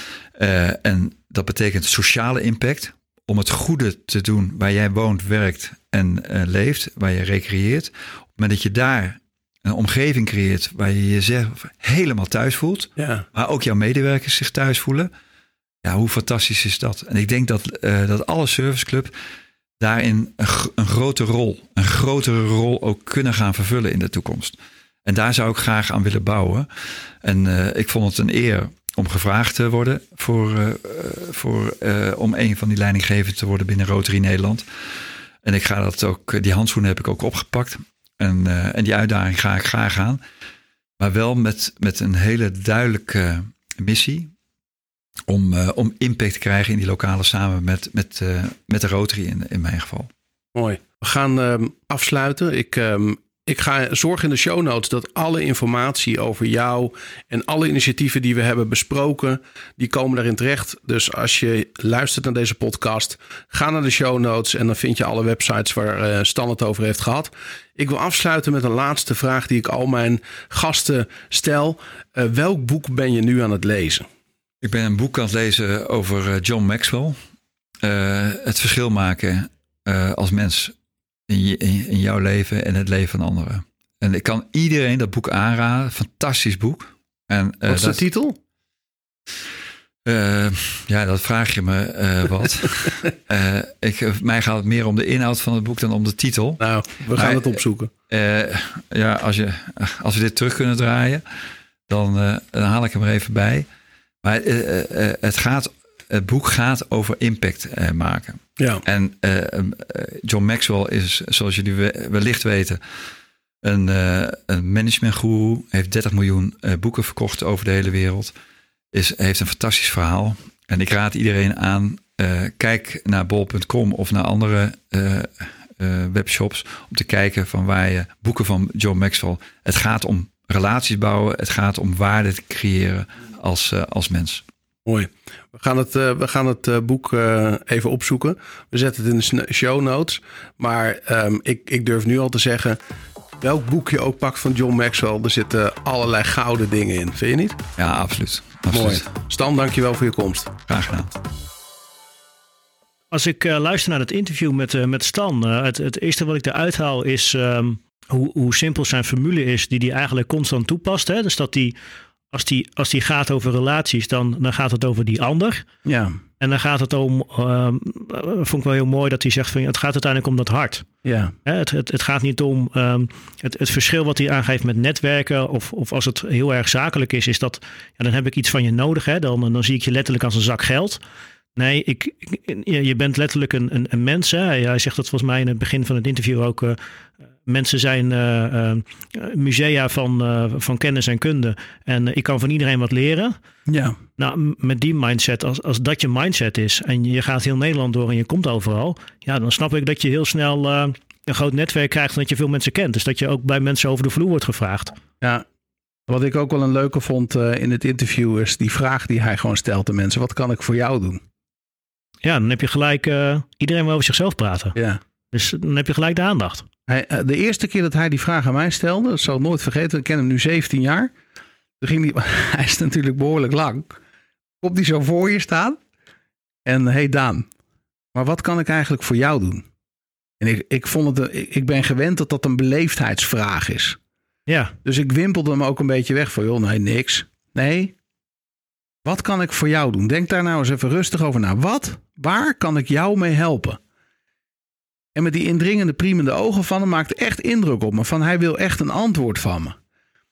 Uh, en dat betekent sociale impact. Om het goede te doen waar jij woont, werkt en uh, leeft. Waar je recreëert. Op het moment dat je daar een omgeving creëert waar je jezelf helemaal thuis voelt. Ja. Maar ook jouw medewerkers zich thuis voelen. Ja, hoe fantastisch is dat? En ik denk dat, uh, dat alle serviceclub daarin een, een grote rol, een grotere rol ook kunnen gaan vervullen in de toekomst. En daar zou ik graag aan willen bouwen. En uh, ik vond het een eer om gevraagd te worden voor, uh, voor, uh, om een van die leidinggevenden te worden binnen Rotary Nederland. En ik ga dat ook, die handschoenen heb ik ook opgepakt. En, uh, en die uitdaging ga ik graag aan. Maar wel met, met een hele duidelijke missie. Om, uh, om impact te krijgen in die lokale samen met, met, uh, met de Rotary in, in mijn geval. Mooi. We gaan um, afsluiten. Ik, um, ik ga zorgen in de show notes dat alle informatie over jou en alle initiatieven die we hebben besproken, die komen daarin terecht. Dus als je luistert naar deze podcast, ga naar de show notes en dan vind je alle websites waar uh, Stan het over heeft gehad. Ik wil afsluiten met een laatste vraag die ik al mijn gasten stel. Uh, welk boek ben je nu aan het lezen? Ik ben een boek aan het lezen over John Maxwell. Uh, het verschil maken uh, als mens in, je, in, in jouw leven en het leven van anderen. En ik kan iedereen dat boek aanraden. Fantastisch boek. En, uh, wat is dat, de titel? Uh, ja, dat vraag je me uh, wat. uh, ik, mij gaat het meer om de inhoud van het boek dan om de titel. Nou, we gaan maar, het opzoeken. Uh, ja, als, je, als we dit terug kunnen draaien, dan, uh, dan haal ik hem er even bij. Maar uh, uh, het, gaat, het boek gaat over impact uh, maken. Ja. En uh, uh, John Maxwell is, zoals jullie wellicht weten, een, uh, een managementgoeroe. Heeft dertig miljoen uh, boeken verkocht over de hele wereld. Is, heeft een fantastisch verhaal. En ik raad iedereen aan, uh, kijk naar bol punt com of naar andere uh, uh, webshops om te kijken van waar je boeken van John Maxwell. Het gaat om relaties bouwen. Het gaat om waarde te creëren als, uh, als mens. Mooi. We gaan het, uh, we gaan het uh, boek uh, even opzoeken. We zetten het in de show notes. Maar um, ik, ik durf nu al te zeggen, welk boek je ook pakt van John Maxwell, er zitten allerlei gouden dingen in. Vind je niet? Ja, absoluut. absoluut. Mooi. Stan, dankjewel voor je komst. Graag gedaan. Als ik uh, luister naar het interview met, uh, met Stan, uh, het, het eerste wat ik eruit haal is um, hoe, hoe simpel zijn formule is die hij eigenlijk constant toepast. Hè? Dus dat die, als die, als die gaat over relaties, dan, dan gaat het over die ander. Ja. En dan gaat het om, um, vond ik wel heel mooi dat hij zegt van het gaat uiteindelijk om dat hart. Ja. Hè, het, het, het gaat niet om um, het, het verschil wat hij aangeeft met netwerken of, of als het heel erg zakelijk is, is dat ja, dan heb ik iets van je nodig. Hè? Dan, dan zie ik je letterlijk als een zak geld. Nee, ik, ik, je bent letterlijk een, een, een mens. Hè? Hij zegt dat volgens mij in het begin van het interview ook. Uh, mensen zijn uh, uh, musea van, uh, van kennis en kunde. En uh, ik kan van iedereen wat leren. Ja. Nou, met die mindset, als, als dat je mindset is en je gaat heel Nederland door en je komt overal. Ja, dan snap ik dat je heel snel uh, een groot netwerk krijgt en dat je veel mensen kent. Dus dat je ook bij mensen over de vloer wordt gevraagd. Ja. Wat ik ook wel een leuke vond uh, in het interview is die vraag die hij gewoon stelt aan mensen. Wat kan ik voor jou doen? Ja, dan heb je gelijk, uh, iedereen wil over zichzelf praten. Ja. Dus dan heb je gelijk de aandacht. Hij, de eerste keer dat hij die vraag aan mij stelde, dat zal ik nooit vergeten, ik ken hem nu zeventien jaar. Toen ging hij, hij is natuurlijk behoorlijk lang. Komt hij zo voor je staan. En hey Daan, maar wat kan ik eigenlijk voor jou doen? En ik, ik, vond het, ik ben gewend dat dat een beleefdheidsvraag is. Ja. Dus ik wimpelde hem ook een beetje weg van, joh, nee, niks. Nee, wat kan ik voor jou doen? Denk daar nou eens even rustig over na. Wat, waar kan ik jou mee helpen? En met die indringende, priemende ogen van hem maakte echt indruk op me. Van hij wil echt een antwoord van me.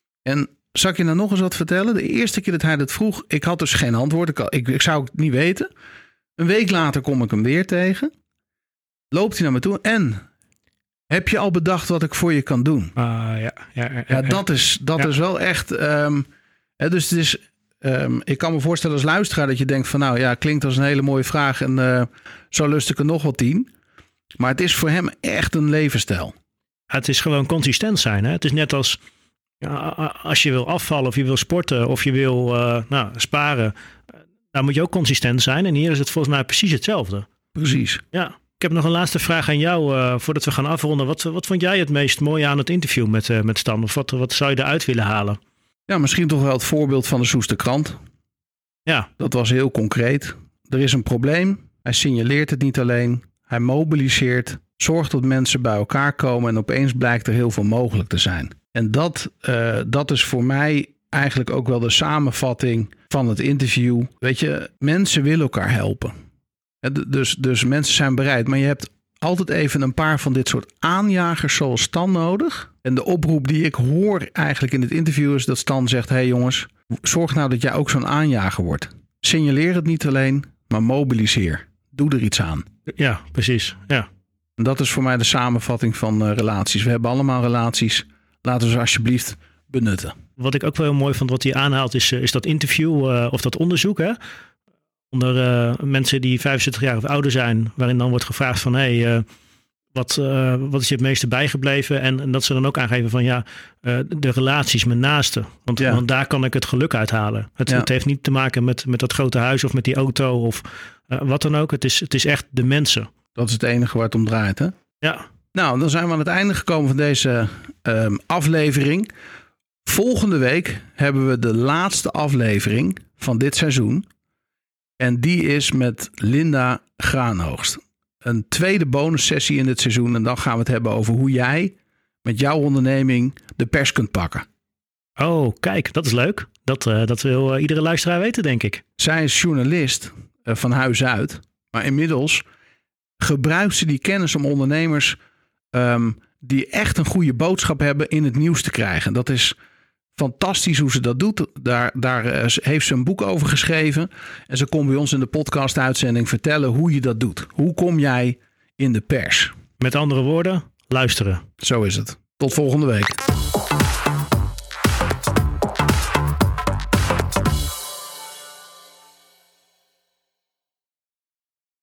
En zal ik je nou nog eens wat vertellen? De eerste keer dat hij dat vroeg, ik had dus geen antwoord. Ik, ik, ik zou het niet weten. Een week later kom ik hem weer tegen. Loopt hij naar me toe en heb je al bedacht wat ik voor je kan doen? Uh, ja, ja, ja, ja, dat is, dat ja. is wel echt... Um, hè, dus het is... Um, ik kan me voorstellen als luisteraar dat je denkt van nou ja, klinkt als een hele mooie vraag en uh, zo lust ik er nog wel tien. Maar het is voor hem echt een levensstijl. Het is gewoon consistent zijn. Hè? Het is net als ja, als je wil afvallen of je wil sporten of je wil uh, nou, sparen. Dan moet je ook consistent zijn. En hier is het volgens mij precies hetzelfde. Precies. Ja. Ik heb nog een laatste vraag aan jou uh, voordat we gaan afronden. Wat, wat vond jij het meest mooie aan het interview met, uh, met Stan? Of wat, wat zou je eruit willen halen? Ja, misschien toch wel het voorbeeld van de Soester Krant. Ja. Dat was heel concreet. Er is een probleem. Hij signaleert het niet alleen. Hij mobiliseert. Zorgt dat mensen bij elkaar komen. En opeens blijkt er heel veel mogelijk te zijn. En dat, uh, dat is voor mij eigenlijk ook wel de samenvatting van het interview. Weet je, mensen willen elkaar helpen. Dus, dus mensen zijn bereid. Maar je hebt altijd even een paar van dit soort aanjagers zoals Stan nodig. En de oproep die ik hoor eigenlijk in het interview is dat Stan zegt... hé hey jongens, zorg nou dat jij ook zo'n aanjager wordt. Signaleer het niet alleen, maar mobiliseer. Doe er iets aan. Ja, precies. Ja. En dat is voor mij de samenvatting van uh, relaties. We hebben allemaal relaties. Laten we ze alsjeblieft benutten. Wat ik ook wel heel mooi vond wat hij aanhaalt is, is dat interview uh, of dat onderzoek... Hè? Onder uh, mensen die vijfenzestig jaar of ouder zijn, waarin dan wordt gevraagd van hé, hey, uh, wat, uh, wat is je het meeste bijgebleven? En, en dat ze dan ook aangeven van ja, uh, de relaties met naasten. Want, ja. want daar kan ik het geluk uithalen. Het, ja. het heeft niet te maken met, met dat grote huis of met die auto of uh, wat dan ook. Het is, het is echt de mensen. Dat is het enige waar het om draait, hè? Ja. Nou, dan zijn we aan het einde gekomen van deze uh, aflevering. Volgende week hebben we de laatste aflevering van dit seizoen. En die is met Linda Graanoogst. Een tweede bonussessie in dit seizoen. En dan gaan we het hebben over hoe jij met jouw onderneming de pers kunt pakken. Oh, kijk, dat is leuk. Dat, uh, dat wil uh, iedere luisteraar weten, denk ik. Zij is journalist uh, van huis uit. Maar inmiddels gebruikt ze die kennis om ondernemers um, die echt een goede boodschap hebben in het nieuws te krijgen. Dat is fantastisch hoe ze dat doet. Daar, daar uh, heeft ze een boek over geschreven. En ze komt bij ons in de podcast-uitzending vertellen hoe je dat doet. Hoe kom jij in de pers? Met andere woorden, luisteren. Zo is het. Tot volgende week.